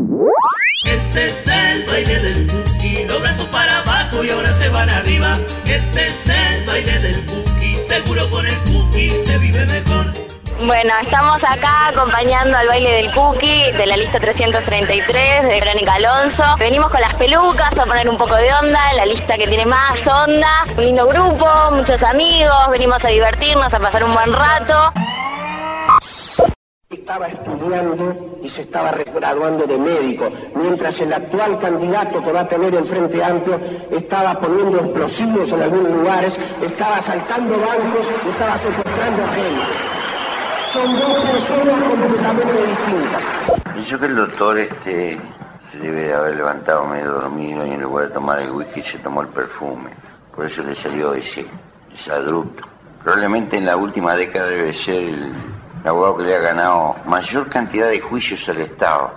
Este es el baile del Cookie, los brazos para abajo y ahora se van arriba. Este es el baile del Cookie, seguro con el Cookie se vive mejor. Bueno, estamos acá acompañando al baile del Cookie de la lista 333 de Verónica Alonso. Venimos con las pelucas a poner un poco de onda, la lista que tiene más onda. Un lindo grupo, muchos amigos, venimos a divertirnos, a pasar un buen rato. Estaba estudiando y se estaba graduando de médico, mientras el actual candidato que va a tener el Frente Amplio estaba poniendo explosivos en algunos lugares, estaba asaltando bancos, estaba secuestrando a gente. Son dos personas completamente distintas. Yo creo que el doctor se debe de haber levantado medio dormido y en lugar de tomar el whisky se tomó el perfume. Por eso le salió ese abrupto. Probablemente en la última década debe ser el abogado que le ha ganado mayor cantidad de juicios al Estado.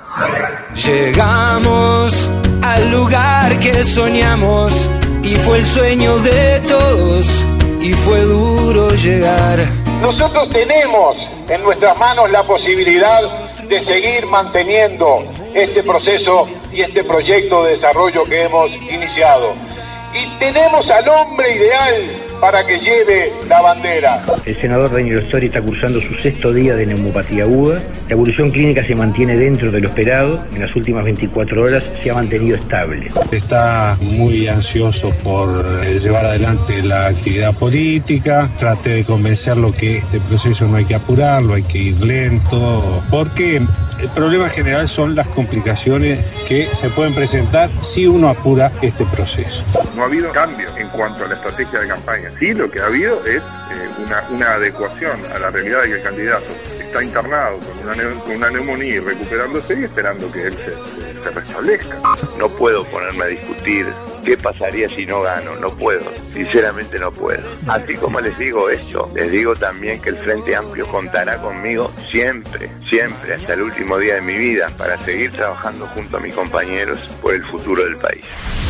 Llegamos al lugar que soñamos y fue el sueño de todos y fue duro llegar. Nosotros tenemos en nuestras manos la posibilidad de seguir manteniendo este proceso y este proyecto de desarrollo que hemos iniciado. Y tenemos al hombre ideal para que lleve la bandera. El senador Daniel Sciori está cursando su 6º día de neumopatía aguda. La evolución clínica se mantiene dentro de lo esperado. En las últimas 24 horas se ha mantenido estable. Está muy ansioso por llevar adelante la actividad política. Trate de convencerlo que este proceso no hay que apurarlo, hay que ir lento, porque el problema general son las complicaciones que se pueden presentar si uno apura este proceso. No ha habido cambio en cuanto a la estrategia de campaña. Sí, lo que ha habido es una adecuación a la realidad de que el candidato está internado con una neumonía y recuperándose y esperando que él se restablezca. No puedo ponerme a discutir qué pasaría si no gano, no puedo, sinceramente no puedo. Así como les digo esto, les digo también que el Frente Amplio contará conmigo siempre, siempre, hasta el último día de mi vida, para seguir trabajando junto a mis compañeros por el futuro del país.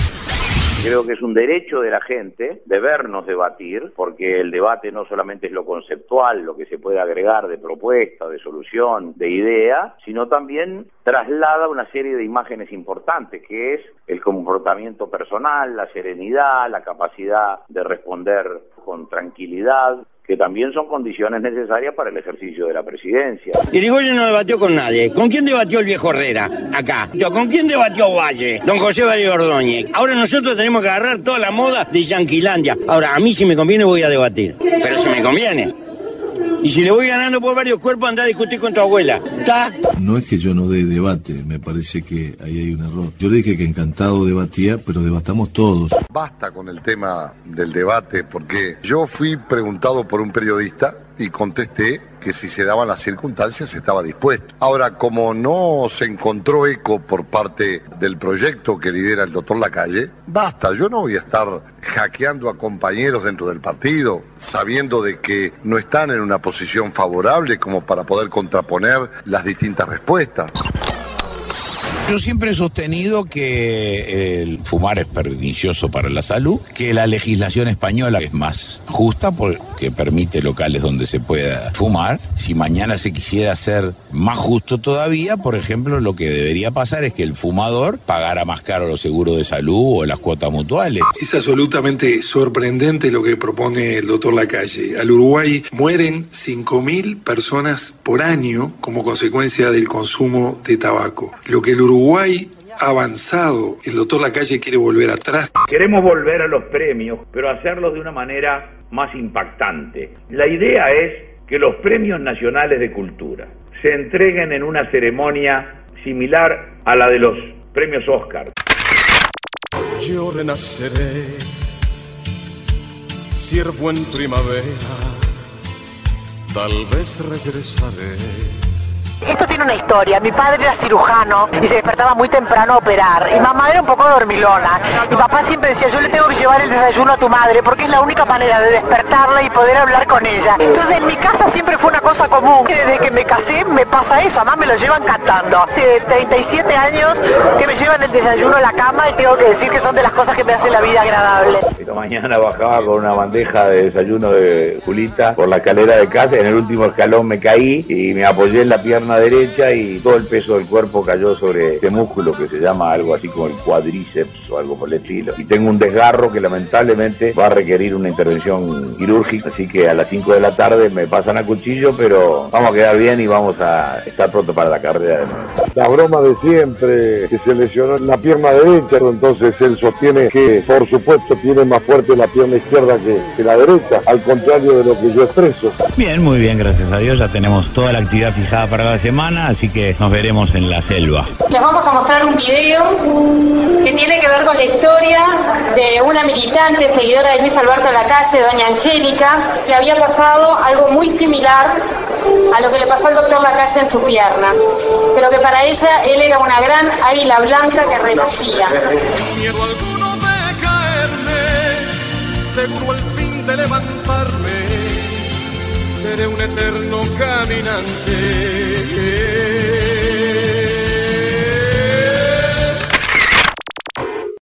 Creo que es un derecho de la gente de vernos debatir, porque el debate no solamente es lo conceptual, lo que se puede agregar de propuesta, de solución, de idea, sino también traslada una serie de imágenes importantes, que es el comportamiento personal, la serenidad, la capacidad de responder con tranquilidad, que también son condiciones necesarias para el ejercicio de la presidencia. Irigoyen no debatió con nadie. ¿Con quién debatió el viejo Herrera? Acá. ¿Con quién debatió Valle? Don José Valle Ordóñez. Ahora nosotros tenemos que agarrar toda la moda de Yanquilandia. Ahora, a mí si me conviene voy a debatir. Pero si me conviene. Y si le voy ganando por varios cuerpos, anda a discutir con tu abuela. ¿Está? No es que yo no dé debate, me parece que ahí hay un error. Yo le dije que encantado debatía, pero debatamos todos. Basta con el tema del debate, porque yo fui preguntado por un periodista y contesté que si se daban las circunstancias estaba dispuesto. Ahora, como no se encontró eco por parte del proyecto que lidera el doctor Lacalle, basta, yo no voy a estar hackeando a compañeros dentro del partido, sabiendo de que no están en una posición favorable como para poder contraponer las distintas respuestas. Yo siempre he sostenido que el fumar es pernicioso para la salud, que la legislación española es más justa porque permite locales donde se pueda fumar. Si mañana se quisiera hacer más justo todavía, por ejemplo, lo que debería pasar es que el fumador pagara más caro los seguros de salud o las cuotas mutuales. Es absolutamente sorprendente lo que propone el doctor Lacalle. Al Uruguay mueren 5.000 personas por año como consecuencia del consumo de tabaco. Lo que el Uruguay ha avanzado, el doctor Lacalle quiere volver atrás. Queremos volver a los premios, pero hacerlos de una manera más impactante. La idea es que los premios nacionales de cultura se entreguen en una ceremonia similar a la de los premios Oscar. Yo renaceré, ciervo en primavera, tal vez regresaré. Esto tiene una historia. Mi padre era cirujano y se despertaba muy temprano a operar. Y mamá era un poco dormilona. Y papá siempre decía, yo le tengo que llevar el desayuno a tu madre porque es la única manera de despertarla y poder hablar con ella. Entonces en mi casa siempre fue una cosa común. Desde que me casé me pasa eso. Además me lo llevan cantando. Hace 37 años que me llevan el desayuno a la cama y tengo que decir que son de las cosas que me hacen la vida agradable. Esta mañana bajaba con una bandeja de desayuno de Julita por la escalera de casa. En el último escalón me caí y me apoyé en la pierna pierna derecha y todo el peso del cuerpo cayó sobre este músculo que se llama algo así como el cuádriceps o algo por el estilo. Y tengo un desgarro que lamentablemente va a requerir una intervención quirúrgica, así que a las 5 de la tarde me pasan a cuchillo, pero vamos a quedar bien y vamos a estar pronto para la carrera de nuevo. La broma de siempre, que se lesionó la pierna derecha, entonces él sostiene que por supuesto tiene más fuerte la pierna izquierda que la derecha, al contrario de lo que yo expreso. Bien, muy bien, gracias a Dios, ya tenemos toda la actividad fijada para la semana, así que nos veremos en la selva. Les vamos a mostrar un video que tiene que ver con la historia de una militante seguidora de Luis Alberto Lacalle, doña Angélica, que había pasado algo muy similar a lo que le pasó al doctor Lacalle en su pierna, pero que para ella él era una gran águila blanca que renacía. Sin miedo alguno de caerme, seguro al fin de levantarme, seré un eterno caminante.